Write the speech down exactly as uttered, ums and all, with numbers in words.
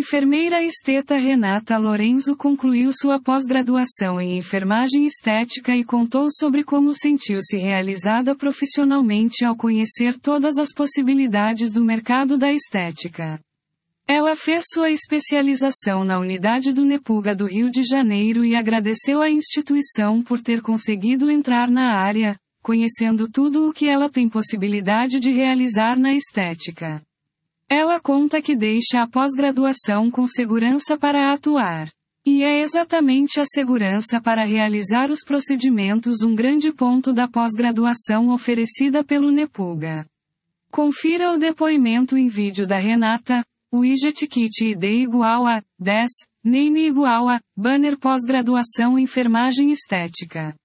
enfermeira esteta Renata Lorenzo concluiu sua pós-graduação em enfermagem estética e contou sobre como sentiu-se realizada profissionalmente ao conhecer todas as possibilidades do mercado da estética. Ela fez sua especialização na unidade do Nepuga do Rio de Janeiro e agradeceu à instituição por ter conseguido entrar na área, conhecendo tudo o que ela tem possibilidade de realizar na estética. Ela conta que deixa a pós-graduação com segurança para atuar. E é exatamente a segurança para realizar os procedimentos um grande ponto da pós-graduação oferecida pelo Nepuga. Confira o depoimento em vídeo da Renata, Widget Kit I D igual a dez, Name igual a, banner pós-graduação enfermagem estética.